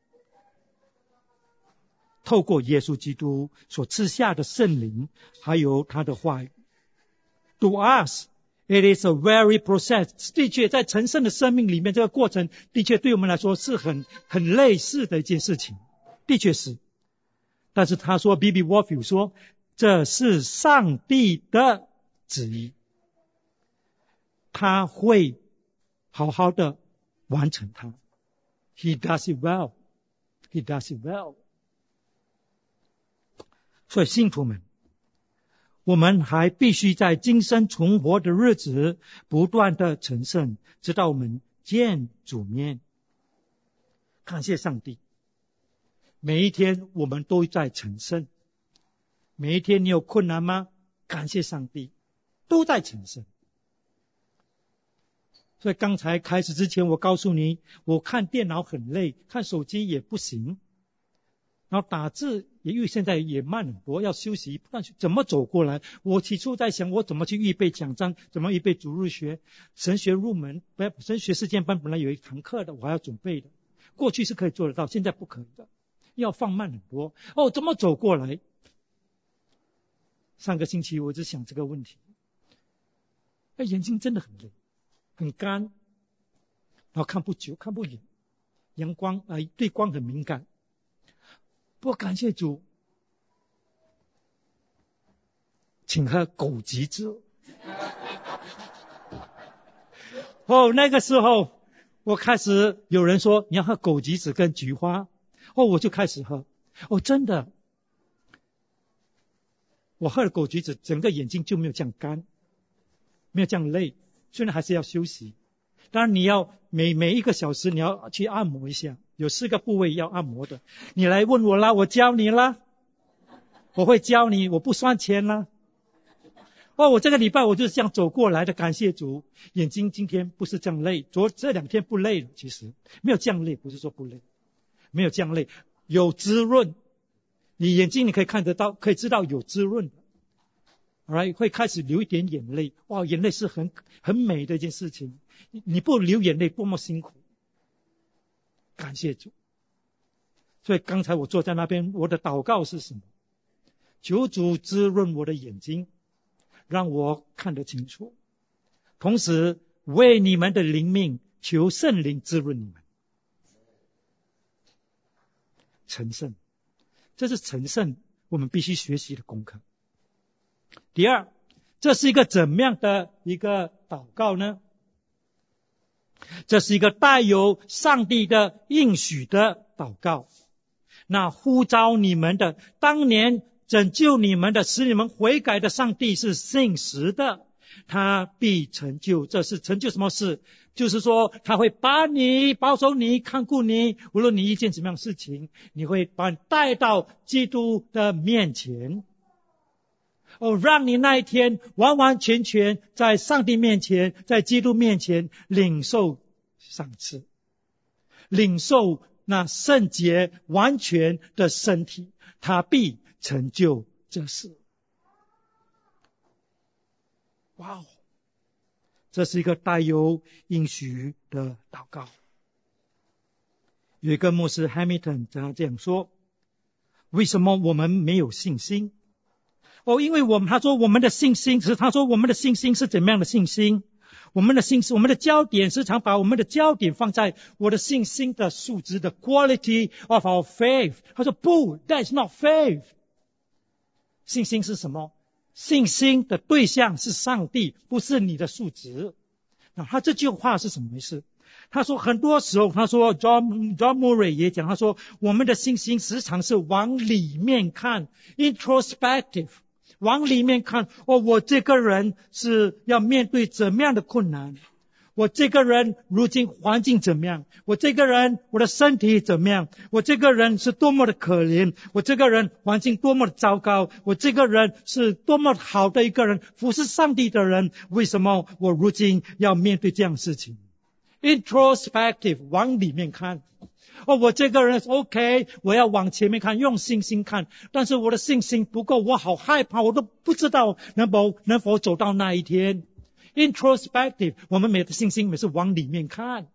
透过耶稣基督所赐下的圣灵，还有他的话语。To us, it is a very process. 的确，在成圣的生命里面，这个过程的确对我们来说是很类似的一件事情，的确是。但是他说 B.B. Warfield 说，这是上帝的旨意，他会好好的完成它。He does it well. He does it well. 所以信徒们，我们还必须在今生存活的日子不断的成圣，直到我们见主面。感谢上帝，每一天我们都在成圣。每一天你有困难吗？感谢上帝，都在成圣。所以刚才开始之前我告诉你，我看电脑很累，看手机也不行，然后打字也因为现在也慢很多，要休息，不然怎么走过来？我起初在想我怎么去预备讲章，怎么预备主日学、神学入门，神学实践班本来有一堂课的，我还要准备的。过去是可以做得到，现在不可以的，要放慢很多。怎么走过来？上个星期我就想这个问题，眼睛真的很累，很干，然后看不久，看不远，阳光对光很敏感。不过感谢主，请喝枸杞汁。那个时候我开始有人说你要喝枸杞子跟菊花，我就开始喝。真的，我喝了枸杞子，整个眼睛就没有这样干，没有这样累，虽然还是要休息。当然你要每一个小时你要去按摩一下，有4个部位要按摩的。你来问我啦，我教你啦，我会教你，我不算钱啦。我这个礼拜我就是这样走过来的，感谢主，眼睛今天不是这样累，这2天不累了，其实没有这样累，不是说不累，没有这样累，有滋润，你眼睛你可以看得到，可以知道有滋润的。Alright, 会开始流一点眼泪，眼泪是很美的一件事情，你不流眼泪多么辛苦，感谢主。所以刚才我坐在那边，我的祷告是什么？求主滋润我的眼睛，让我看得清楚，同时为你们的灵命求圣灵滋润你们。成圣，这是成圣我们必须学习的功课。第二，这是一个怎么样的一个祷告呢？这是一个带有上帝的应许的祷告。那呼召你们的，当年拯救你们的，使你们悔改的上帝是信实的，他必成就。这是成就什么事？就是说他会把你保守你，看顾你，无论你遇见什么样的事情，你会把你带到基督的面前。让你那一天完完全全在上帝面前，在基督面前领受赏赐，领受那圣洁完全的身体，他必成就这事。哇，这是一个带有应许的祷告。有一个牧师 Hamilton 他这样说，为什么我们没有信心？因为他说我们的信心是怎么样的信心？我们的焦点时常把我们的焦点放在我的信心的素质的 quality of our faith。他说不 ，that's not faith。信心是什么？信心的对象是上帝，不是你的素质。那他这句话是什么意思？他说很多时候，他说 John Murray 也讲，他说我们的信心时常是往里面看 ，introspective。往里面看，我这个人是要面对怎么样的困难？ 我这个人如今环境怎么样？我这个人我的身体怎么样？我这个人是多么的可怜，我这个人环境多么的糟糕，我这个人是多么好的一个人，服侍上帝的人，为什么我如今要面对这样的事情？ Introspective 往里面看，我这个人 OK， 我要往前面看，用信心看，但是我的信心不够，我好害怕，我都不知道能否走到那一天。Introspective， 我们每的信心每次往里面看。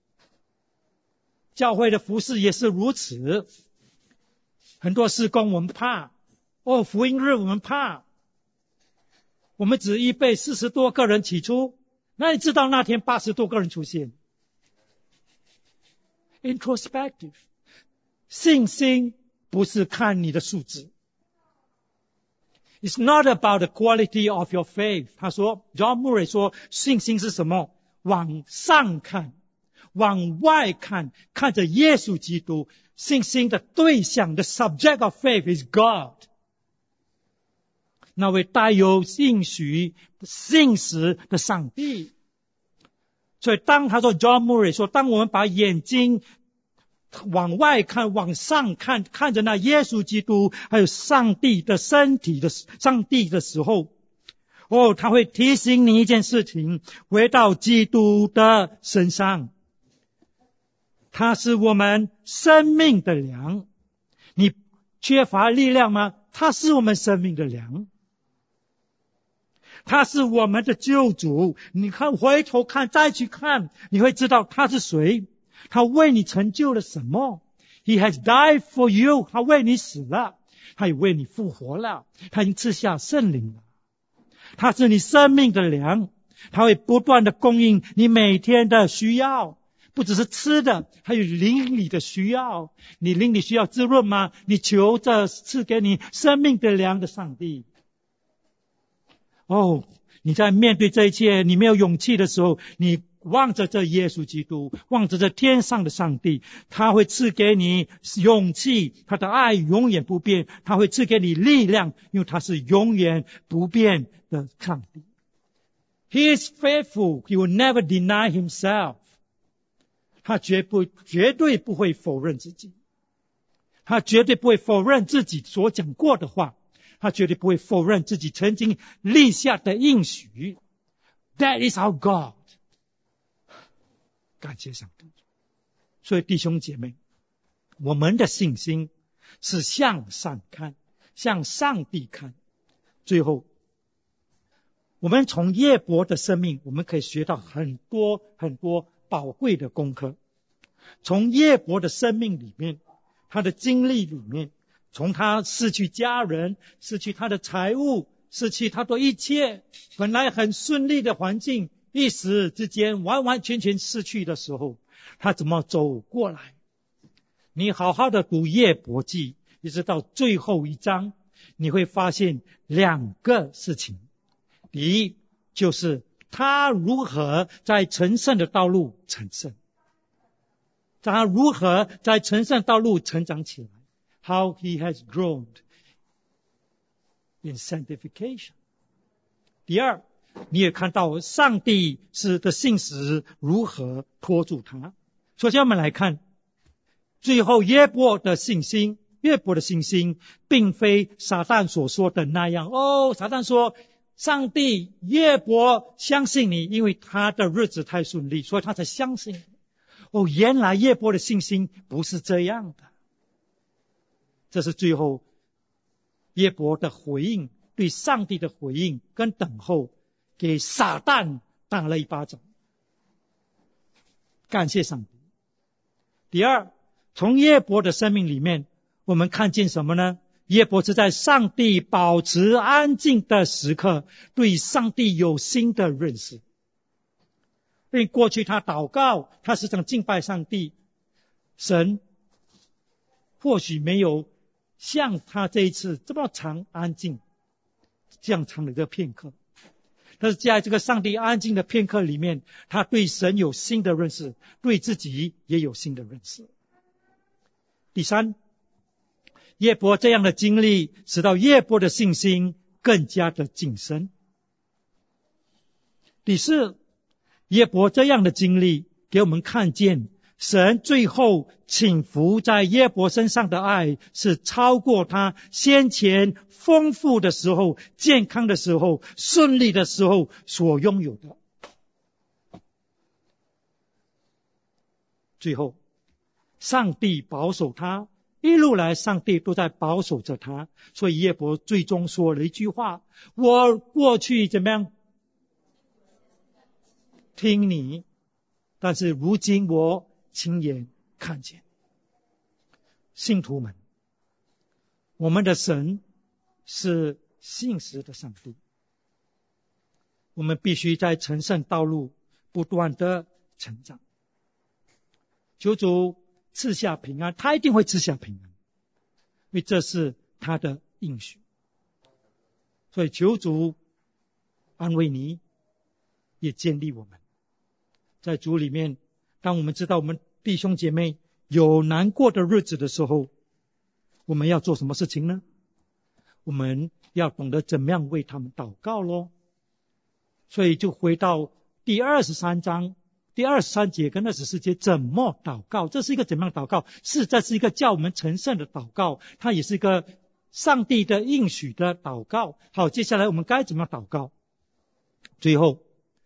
教会的服事也是如此，很多事工我们怕，福音日我们怕，我们只预备40多个人起初，那你知道那天80多个人出现。Introspective， 信心不是看你的数字。It's not about the quality of your faith。 他说 John Murray 说信心是什么？往上看，往外看，看着耶稣基督。信心的对象 the subject of faith is God， 那位带有应许信实的上帝。所以当他说 John Murray 说，当我们把眼睛往外看，往上看，看着那耶稣基督还有上帝的身体的上帝的时候，他会提醒你一件事情，回到基督的身上。他是我们生命的粮。你缺乏力量吗？他是我们生命的粮。他是我们的救主。你看，回头看，再去看，你会知道他是谁，他为你成就了什么。 He has died for you， 他为你死了，他也为你复活了，他已经赐下圣灵了。他是你生命的粮，他会不断的供应你每天的需要，不只是吃的，还有灵里的需要。你灵里需要滋润吗？你求着赐给你生命的粮的上帝。你在面对这一切你没有勇气的时候，你望着这耶稣基督，望着这天上的上帝，他会赐给你勇气，他的爱永远不变，他会赐给你力量，因为他是永远不变的上帝。He is faithful, he will never deny himself。 他绝对不会否认自己，他绝对不会否认自己所讲过的话，他绝对不会否认自己曾经立下的应许。 That is our God。 感谢上帝。所以弟兄姐妹，我们的信心是向上看，向上帝看。最后，我们从约伯的生命，我们可以学到很多很多宝贵的功课。从约伯的生命里面，他的经历里面，从他失去家人，失去他的财物，失去他的一切，本来很顺利的环境，一时之间完完全全失去的时候，他怎么走过来？你好好的读约伯记，一直到最后一章，你会发现2个事情。第一，就是他如何在成圣的道路成圣，他如何在成圣道路成长起来。How he has grown in sanctification。 第二，你也看到上帝的信实如何托住他。首先我们来看最后约伯的信心。约伯的信心并非撒旦所说的那样。撒旦说上帝，约伯相信你，因为他的日子太顺利，所以他才相信你。原来约伯的信心不是这样的。这是最后约伯的回应，对上帝的回应跟等候，给撒旦打了一巴掌。感谢上帝。第二，从约伯的生命里面，我们看见什么呢？约伯是在上帝保持安静的时刻，对上帝有新的认识。因为过去他祷告，他时常敬拜上帝，神或许没有像他这一次这么长安静，这样长的一个片刻。但是在这个上帝安静的片刻里面，他对神有新的认识，对自己也有新的认识。第三，约伯这样的经历使到约伯的信心更加的谨慎。第四， 约伯这样的经历给我们看见，神最后倾福在约伯身上的爱是超过他先前丰富的时候、健康的时候、顺利的时候所拥有的。最后，上帝保守他，一路来上帝都在保守着他，所以约伯最终说了一句话：我过去怎么样听你，但是如今我亲眼看见。信徒们，我们的神是信实的上帝，我们必须在成圣道路不断的成长。求主赐下平安，他一定会赐下平安，因为这是他的应许。所以求主安慰你，也建立我们。在主里面，当我们知道我们弟兄姐妹有难过的日子的时候，我们要做什么事情呢？我们要懂得怎么样为他们祷告咯。所以就回到第23章第23节跟24节，怎么祷告？这是一个怎么样祷告？这是一个叫我们成圣的祷告，它也是一个上帝的应许的祷告。好，接下来我们该怎么样祷告？最后，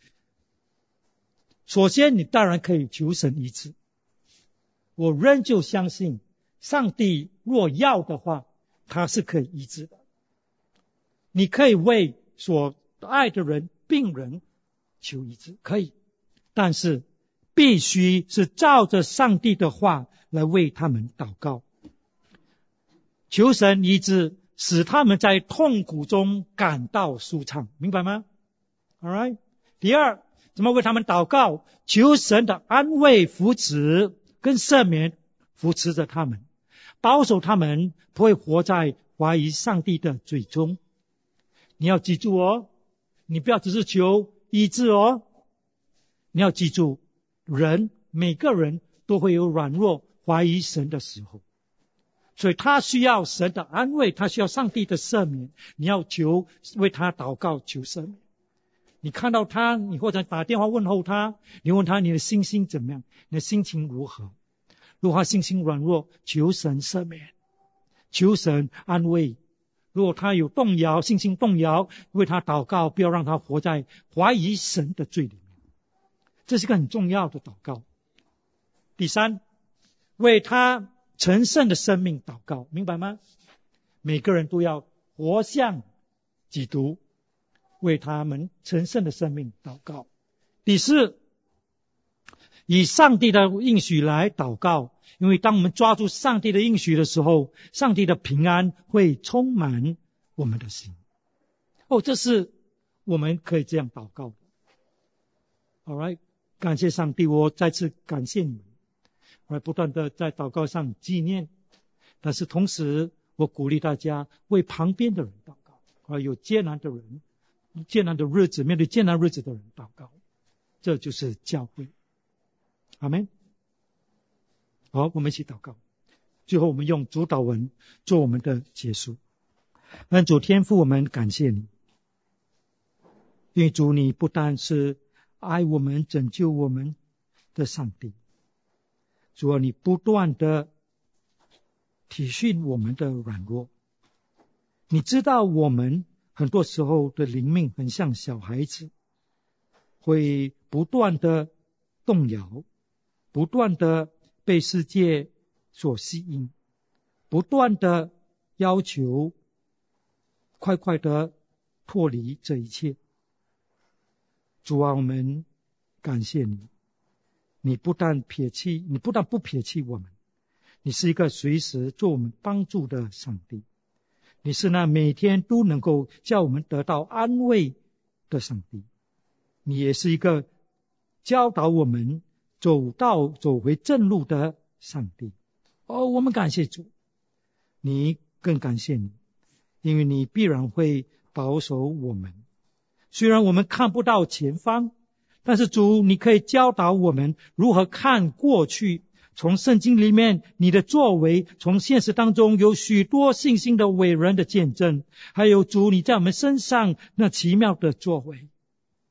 首先你当然可以求神医治。我仍旧相信，上帝若要的话，他是可以医治的。你可以为所爱的人、病人求医治，可以。但是必须是照着上帝的话来为他们祷告，求神医治，使他们在痛苦中感到舒畅，明白吗？ Alright。 第二，怎么为他们祷告？求神的安慰、扶持跟赦免扶持着他们，保守他们不会活在怀疑上帝的罪中。你要记住哦，你不要只是求医治哦，你要记住，每个人都会有软弱、怀疑神的时候，所以他需要神的安慰，他需要上帝的赦免。你要为他祷告，求赦免。你看到他，你或者打电话问候他，你问他你的心情怎么样，你的心情如何？如果他心情软弱，求神赦免，求神安慰。如果他有动摇，心情动摇，为他祷告，不要让他活在怀疑神的罪里面。这是个很重要的祷告。第三，为他成圣的生命祷告，明白吗？每个人都要活像基督，为他们成圣的生命祷告。第四，以上帝的应许来祷告，因为当我们抓住上帝的应许的时候，上帝的平安会充满我们的心。这是我们可以这样祷告的。 Alright， 感谢上帝，我再次感谢你们，我不断的在祷告上纪念，但是同时我鼓励大家为旁边的人祷告，有艰难的人、艰难的日子，面对艰难日子的人祷告，这就是教会。阿们。好，我们一起祷告。最后我们用主祷文做我们的结束。恩主天父，我们感谢你，因为主你不但是爱我们、拯救我们的上帝，主啊，你不断的体恤我们的软弱，你知道我们很多时候的灵命很像小孩子，会不断的动摇，不断的被世界所吸引，不断的要求快快的脱离这一切。主啊，我们感谢你，你不但不撇弃我们，你是一个随时做我们帮助的上帝，你是那每天都能够叫我们得到安慰的上帝，你也是一个教导我们走回正路的上帝。我们感谢主，你更感谢你，因为你必然会保守我们。虽然我们看不到前方，但是主，你可以教导我们如何看过去，从圣经里面你的作为，从现实当中有许多信心的伟人的见证，还有主你在我们身上那奇妙的作为。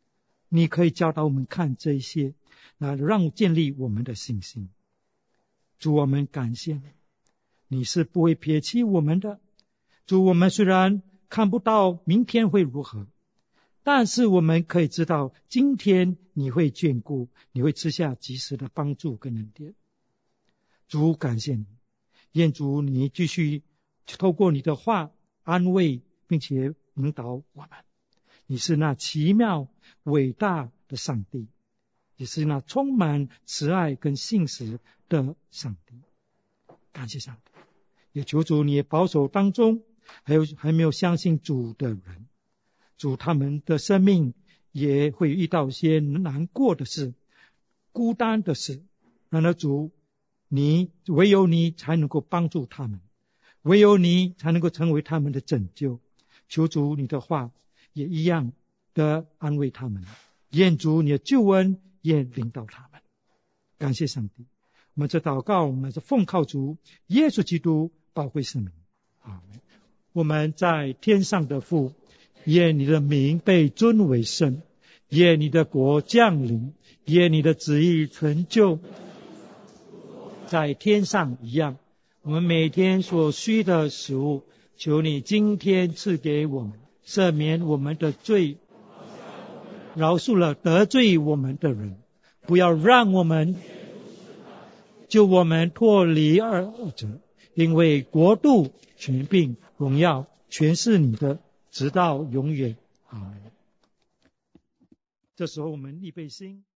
你可以教导我们看这一些，让建立我们的信心。主，我们感谢你，你是不会撇弃我们的。主，我们虽然看不到明天会如何，但是我们可以知道今天你会眷顾，你会赐下及时的帮助跟恩典。主，感谢你，愿主你继续透过你的话安慰并且引导我们。你是那奇妙伟大的上帝，也是那充满慈爱跟信实的上帝。感谢上帝，也求主你也保守当中还没有相信主的人。主，他们的生命也会遇到一些难过的事、孤单的事，然而主，唯有你才能够帮助他们，唯有你才能够成为他们的拯救。求主你的话也一样的安慰他们，愿主你的救恩也领导他们。感谢上帝，我们这祷告，我们是奉靠主耶稣基督宝贵圣名，阿们。我们在天上的父，愿你的名被尊为圣，愿你的国降临，愿你的旨意成就在天上一样。我们每天所需的食物，求你今天赐给我们，赦免我们的罪，饶恕了得罪我们的人，不要让我们救我们脱离恶者，因为国度、权柄、荣耀全是你的，直到永远。阿们。这时候我们预备心。